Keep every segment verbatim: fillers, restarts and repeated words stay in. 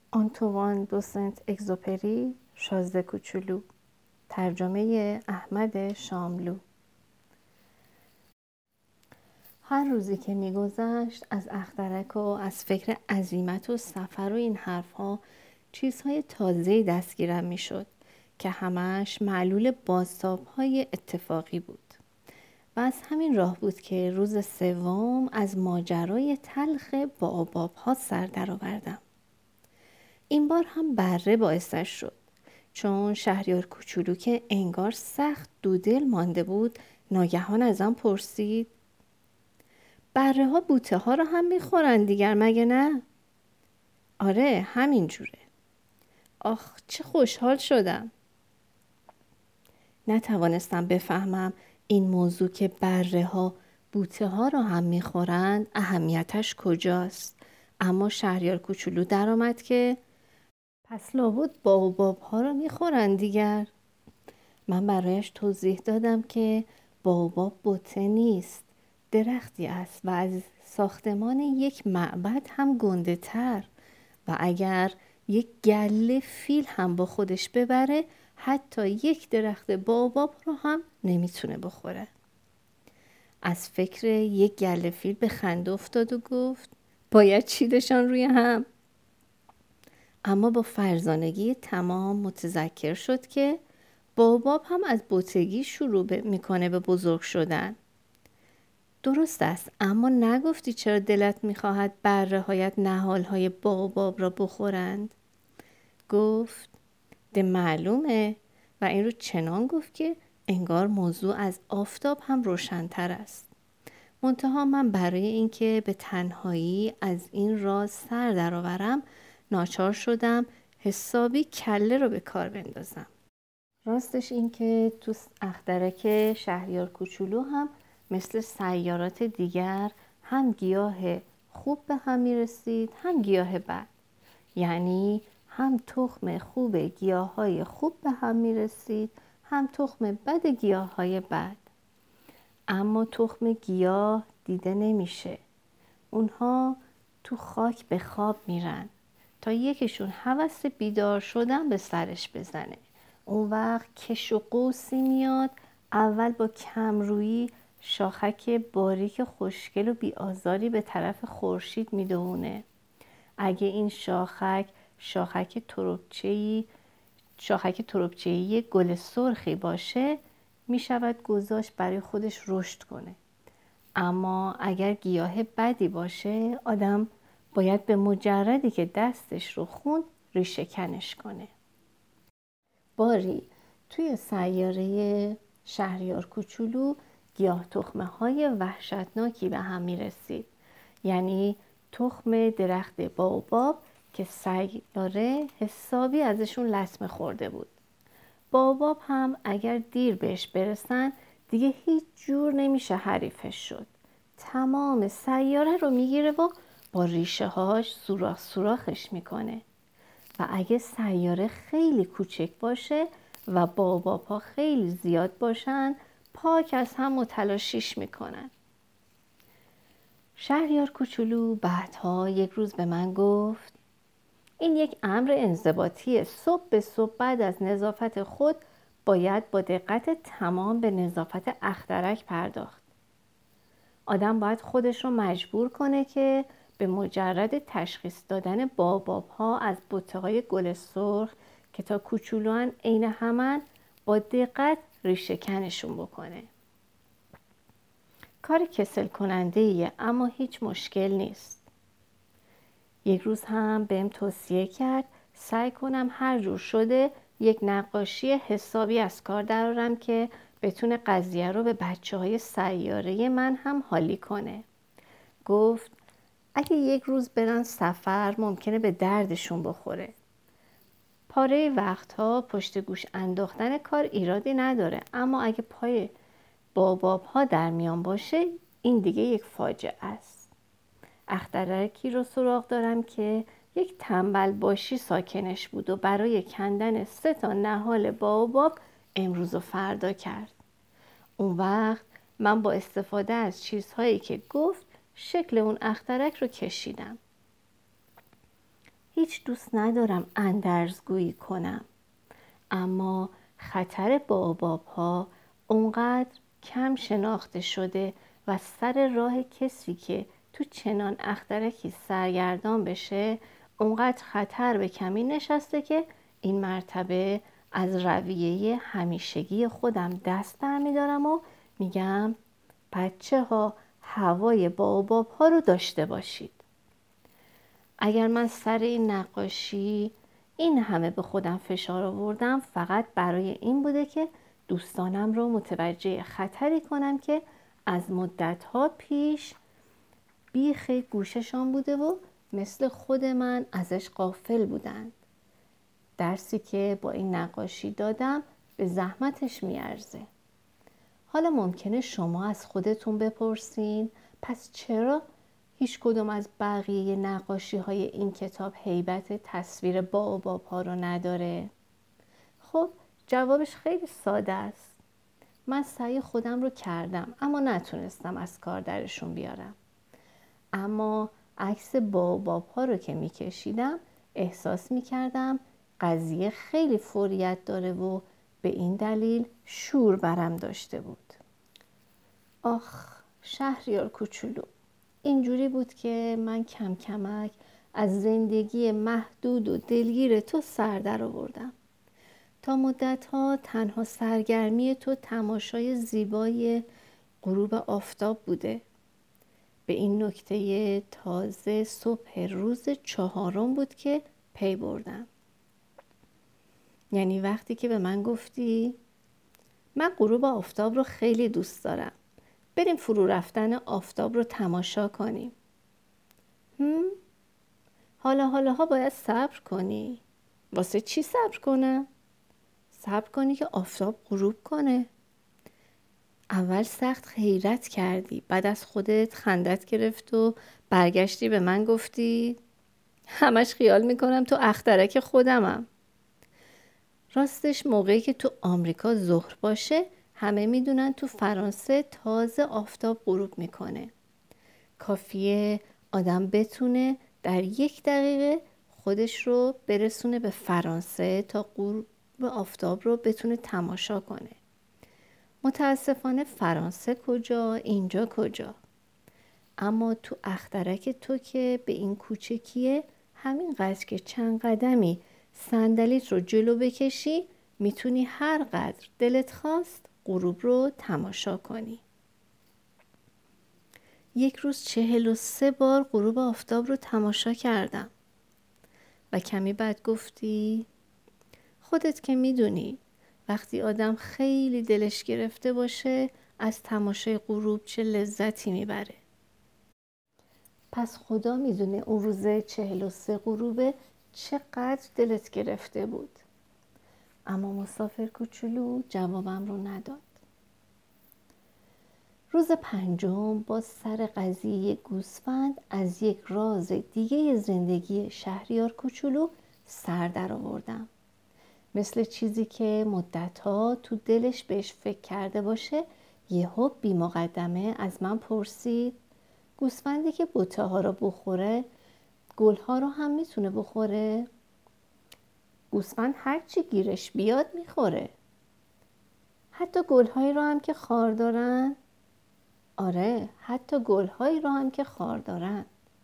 آنتوان دو سنت اگزوپری، شازده کوچولو. ترجمه احمد شاملو. هر روزی که میگذشت از اخترک و از فکر عزیمت و سفر و این حرفها چیزهای تازه‌ای دستگیرم میشد که همش معلول بازتاب‌های اتفاقی بود. و از همین راه بود که روز سوم از ماجرای تلخ باباب‌ها سر درآوردم. این بار هم بره باعثش شد، چون شهریار کوچولو که انگار سخت دودل مانده بود ناگهان ازم پرسید: بره ها بوته ها رو هم میخورن دیگر مگه نه؟ آره همین جوره. آخ چه خوشحال شدم. نتوانستم بفهمم این موضوع که بره ها بوته ها رو هم میخورند اهمیتش کجاست، اما شهریار کوچولو در آمد که پس لابد باباب ها رو میخورن دیگر. من برایش توضیح دادم که باباب بوته نیست، درختی است و از ساختمان یک معبد هم گنده تر و اگر یک گله فیل هم با خودش ببره حتی یک درخت باباب رو هم نمیتونه بخوره. از فکر یک گله فیل به خنده افتاد و گفت باید چیدشان روی هم. اما با فرزانگی تمام متذکر شد که باباب هم از بوتگی شروع میکنه به بزرگ شدن. درست است، اما نگفتی چرا دلت میخواهد بره هایت نهال های باباب را بخورند؟ گفت ده معلومه، و این رو چنان گفت که انگار موضوع از آفتاب هم روشن‌تر است. منتها من برای اینکه به تنهایی از این راز سر درآورم ناچار شدم حسابی کله رو به کار بندازم. راستش این که تو اخترک شهریار کوچولو هم مثل سیارات دیگر هم گیاه خوب به هم میرسید هم گیاه بد. یعنی هم تخم خوب گیاه های خوب به هم میرسید هم تخم بد گیاه های بد. اما تخم گیاه دیده نمیشه. اونها تو خاک به خواب میرن تا یکیشون هوس بیدار شدن به سرش بزنه. اون وقت کش و قوسی میاد، اول با کمرویی شاخک باریک خوشگل و بی‌آزاری به طرف خورشید میدونه. اگه این شاخک شاخک تربچه‌ای شاخک تربچه‌ای گل سرخی باشه میشود گذاشت برای خودش رشد کنه. اما اگر گیاه بدی باشه آدم باید به مجردی که دستش رو خوند ریشه کنش کنه. باری توی سیاره شهریار کوچولو گیاه تخمه های وحشتناکی به هم می رسید. یعنی تخم درخت باباب که سیاره حسابی ازشون لطمه خورده بود. باباب هم اگر دیر بهش برسن دیگه هیچ جور نمیشه حریفش شد. تمام سیاره رو میگیره و با ریشه هاش سوراخ سوراخش میکنه. و اگه سیاره خیلی کوچک باشه و باباب ها خیلی زیاد باشن پاک از هم متلاشیش میکنن. شهریار کوچولو بعدها یک روز به من گفت این یک امر انضباطیه. صبح به صبح بعد از نظافت خود باید با دقت تمام به نظافت اخترک پرداخت. آدم باید خودش رو مجبور کنه که به مجرد تشخیص دادن باباب ها از بوته های گل سرخ که تا کوچولوان عین همن با دقت ریشه کنشون بکنه. کار کسل کننده ایه اما هیچ مشکل نیست. یک روز هم بهم توصیه کرد سعی کنم هر جور شده یک نقاشی حسابی از کار درارم که بتونه قضیه رو به بچه های سیاره من هم حالی کنه. گفت اگه یک روز برن سفر ممکنه به دردشون بخوره. پاره وقتها پشت گوش انداختن کار ایرادی نداره، اما اگه پای باباب ها در میان باشه این دیگه یک فاجعه است. اخترکی رو سراغ دارم که یک تنبل باشی ساکنش بود و برای کندن سه تا نهال باباب امروز و فردا کرد. اون وقت من با استفاده از چیزهایی که گفت شکل اون اخترک رو کشیدم. هیچ دوست ندارم اندرزگویی کنم، اما خطر باباب ها اونقدر کم شناخته شده و سر راه کسی که تو چنان اخترکی سرگردان بشه اونقدر خطر به کمی نشسته که این مرتبه از رویه همیشگی خودم دست برمیدارم و میگم بچه ها هوای باباب ها رو داشته باشید. اگر من سر این نقاشی این همه به خودم فشار آوردم فقط برای این بوده که دوستانم رو متوجه خطری کنم که از مدت‌ها پیش بیخ گوششان بوده و مثل خود من ازش غافل بودند. درسی که با این نقاشی دادم به زحمتش میارزه. حالا ممکنه شما از خودتون بپرسین پس چرا هیچ کدوم از بقیه نقاشی های این کتاب هیبت تصویر باباب ها رو نداره؟ خب جوابش خیلی ساده است. من سعی خودم رو کردم اما نتونستم از کار درشون بیارم. اما عکس باباب ها رو که میکشیدم احساس میکردم قضیه خیلی فوریت داره و به این دلیل شور برم داشته بود. آخ شهریار کوچولو، اینجوری بود که من کم کمک از زندگی محدود و دلگیر تو سر در آوردم. تا مدت‌ها تنها سرگرمی تو تماشای زیبای غروب آفتاب بوده. به این نکته تازه صبح روز چهارم بود که پی بردم. یعنی وقتی که به من گفتی من غروب آفتاب رو خیلی دوست دارم، بریم فرو رفتن آفتاب رو تماشا کنیم. هم؟ حالا حالا ها باید صبر کنی. واسه چی صبر کنم؟ صبر کنی که آفتاب غروب کنه. اول سخت حیرت کردی، بعد از خودت خندت گرفت و برگشتی به من گفتی همش خیال میکنم تو اخترک خودمم. راستش موقعی که تو آمریکا ظهر باشه همه میدونن تو فرانسه تازه آفتاب غروب میکنه. کافیه آدم بتونه در یک دقیقه خودش رو برسونه به فرانسه تا غروب آفتاب رو بتونه تماشا کنه. متاسفانه فرانسه کجا، اینجا کجا؟ اما تو اخترک تو که به این کوچکیه، همین قدر که چند قدمی صندلیت رو جلو بکشی میتونی هر قدر دلت خواست غروب رو تماشا کنی. یک روز چهل و سه بار غروب آفتاب رو تماشا کردم و کمی بعد گفتی خودت که میدونی وقتی آدم خیلی دلش گرفته باشه از تماشای غروب چه لذتی میبره. پس خدا میدونه اون روز چهل و سه غروبه چقدر دلت گرفته بود. اما مسافر کوچولو جوابم رو نداد. روز پنجم با سر قضیه گوسفند از یک راز دیگه زندگی شهریار کوچولو سر در آوردم. مثل چیزی که مدت‌ها تو دلش بهش فکر کرده باشه یهو بی مقدمه از من پرسید گوسفندی که بوته ها رو بخوره گل ها رو هم میتونه بخوره؟ گوسفند هر چی گیرش بیاد میخوره. حتی گل هایی رو هم که خار دارن؟ آره حتی گل هایی رو هم که خار دارن.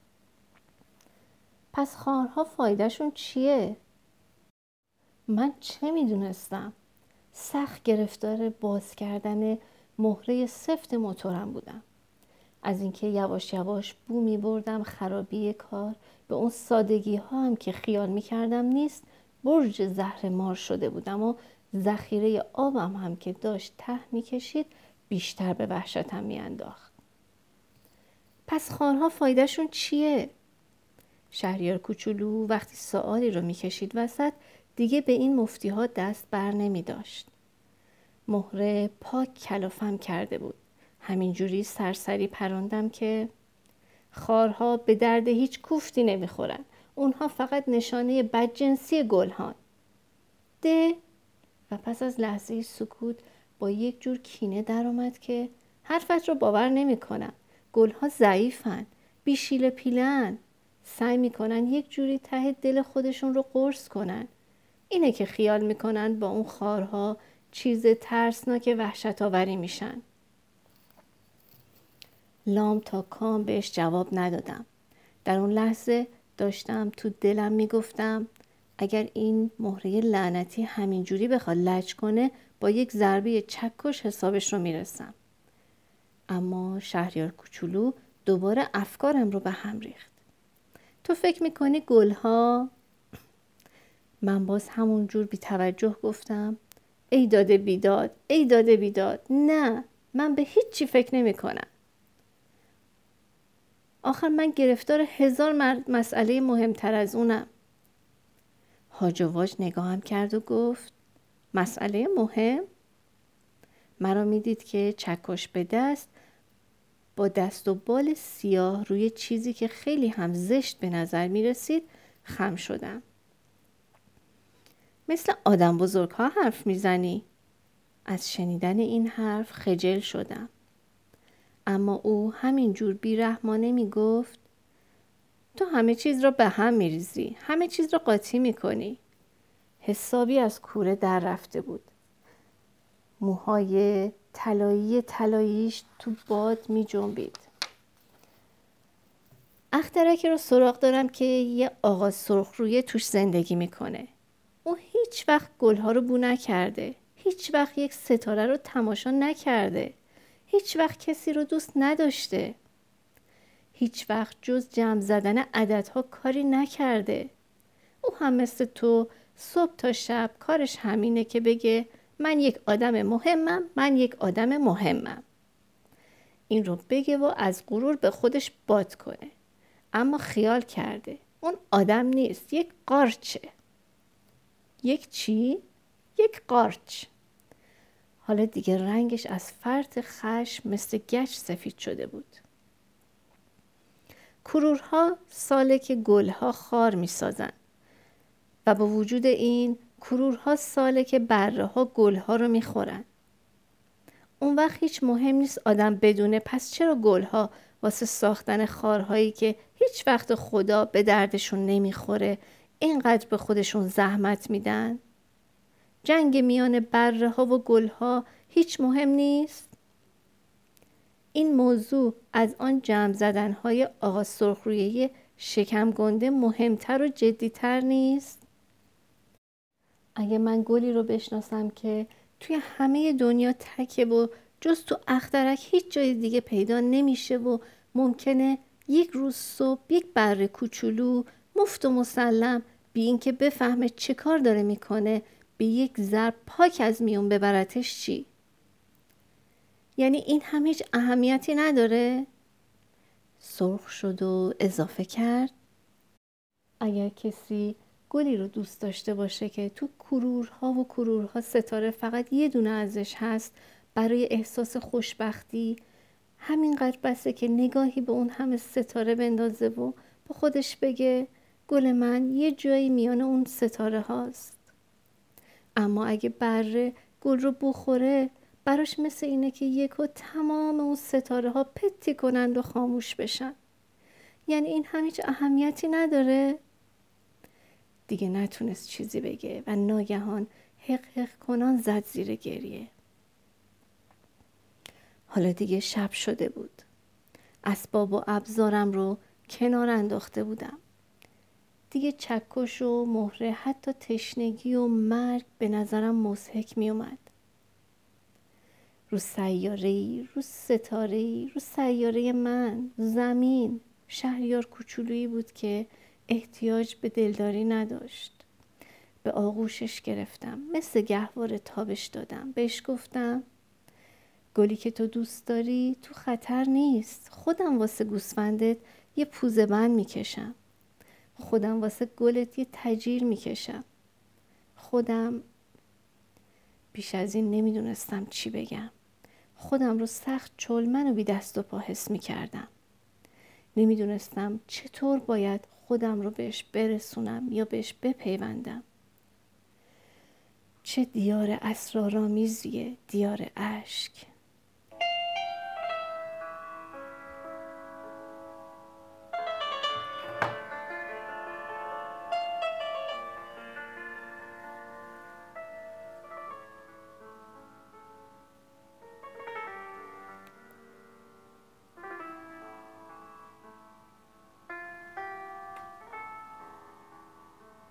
پس خارها فایدهشون چیه؟ من چه میدونستم؟ سخت گرفتار باز کردن مهره سفت موتورم بودم. از اینکه یواش یواش بو می بردم خرابی کار به اون سادگی ها هم که خیال می کردم نیست برج زهر مار شده بودم و ذخیره آبم هم که داشت ته می کشید بیشتر به وحشتم می انداخت. پس خارها فایدهشون چیه؟ شهریار کوچولو وقتی سوالی رو می کشید وسط دیگه به این مفتی ها دست بر نمی داشت. مهره پاک کلافم کرده بود. همینجوری سرسری پراندم که خارها به درد هیچ کوفتی نمیخورن. اونها فقط نشانه بدجنسی گلهان. ده و پس از لحظه سکوت با یک جور کینه در آمد که حرفت رو باور نمی کنم. گلها ضعیفن، بیشیل پیلن. سعی میکنن یک جوری ته دل خودشون رو قرص کنن. اینه که خیال میکنن با اون خارها چیز ترسناک وحشت آوری میشن. لام تا کام بهش جواب ندادم. در اون لحظه داشتم تو دلم میگفتم اگر این مهره لعنتی همینجوری بخواد لج کنه با یک ضربه چکش حسابش رو میرسم. اما شهریار کوچولو دوباره افکارم رو به هم ریخت. تو فکر میکنی گلها؟ من باز همونجور بی توجه گفتم ای داده بیداد، ای داده بیداد، نه من به هیچ چی فکر نمی کنم. آخر من گرفتار هزار مسئله مهمتر از اونم. هاج و واج نگاهم کرد و گفت مسئله مهم؟ مرا میدید که چکش به دست با دست و بال سیاه روی چیزی که خیلی هم زشت به نظر می رسید خم شدم. مثل آدم بزرگ ها حرف می زنی؟ از شنیدن این حرف خجل شدم. اما او همینجور بیرحمانه می گفت تو همه چیز را به هم می ریزی. همه چیز را قاطی می کنی. حسابی از کوره در رفته بود. موهای طلایی طلاییش تو باد می جنبید. اخترکی رو سراغ دارم که یه آقا سرخرویه توش زندگی میکنه. او هیچ وقت گلها رو بو نکرده. هیچ وقت یک ستاره رو تماشا نکرده. هیچ وقت کسی رو دوست نداشته. هیچ وقت جز جمع زدن عددها کاری نکرده. او هم مثل تو صبح تا شب کارش همینه که بگه من یک آدم مهمم، من یک آدم مهمم. این رو بگه و از غرور به خودش باد کنه. اما خیال کرده اون آدم نیست، یک قارچه. یک چی؟ یک قارچ. حالا دیگه رنگش از فرط خشم مثل گچ سفید شده بود. کرورها ساله که گلها خار می سازن و با وجود این کرورها ساله که بره ها گلها رو می خورن. اون وقت هیچ مهم نیست آدم بدونه پس چرا گلها واسه ساختن خارهایی که هیچ وقت خدا به دردشون نمیخوره اینقدر به خودشون زحمت میدن؟ جنگ میان بره ها و گلها هیچ مهم نیست؟ این موضوع از آن جمع زدن های آقا سرخرویه شکم گنده مهمتر و جدیتر نیست؟ اگه من گلی رو بشناسم که توی همه دنیا تکه و جز تو اخترک هیچ جای دیگه پیدا نمیشه و ممکنه یک روز صبح یک بره کوچولو مفت و مسلم بی این که بفهمه چه کار داره میکنه به یک ضرب پاک از میون ببرتش، چی؟ یعنی این هم هیچ اهمیتی نداره؟ سرخ شد و اضافه کرد اگر کسی گلی رو دوست داشته باشه که تو کرورها و کرورها ستاره فقط یه دونه ازش هست برای احساس خوشبختی، همینقدر بسه که نگاهی به اون همه ستاره بندازه و با خودش بگه گل من یه جایی میان اون ستاره هاست. اما اگه بره گل رو بخوره براش مثل اینه که یک و تمام اون ستاره ها پتی کنند و خاموش بشن. یعنی این هم هیچ اهمیتی نداره؟ دیگه نتونست چیزی بگه و ناگهان حق حق کنان زد زیر گریه. حالا دیگه شب شده بود. اسباب و ابزارم رو کنار انداخته بودم. دیگه چکش و مهره حتی تشنگی و مرگ به نظرم مضحک می اومد. رو سیاره‌ای، رو ستاره‌ای، رو سیاره من، زمین، شهریار کوچولویی بود که احتیاج به دلداری نداشت. به آغوشش گرفتم، مثل گهواره تابش دادم. بهش گفتم گلی که تو دوست داری تو خطر نیست. خودم واسه گوسفندت یه پوزه بند میکشم. خودم واسه گلت یه تجیر میکشم. خودم بیش از این نمیدونستم چی بگم. خودم رو سخت چلمن و بی دست و پا حس میکردم. نمیدونستم چطور باید خودم رو بهش برسونم یا بهش بپیوندم. چه دیار اسرارآمیزیه، دیار اشک.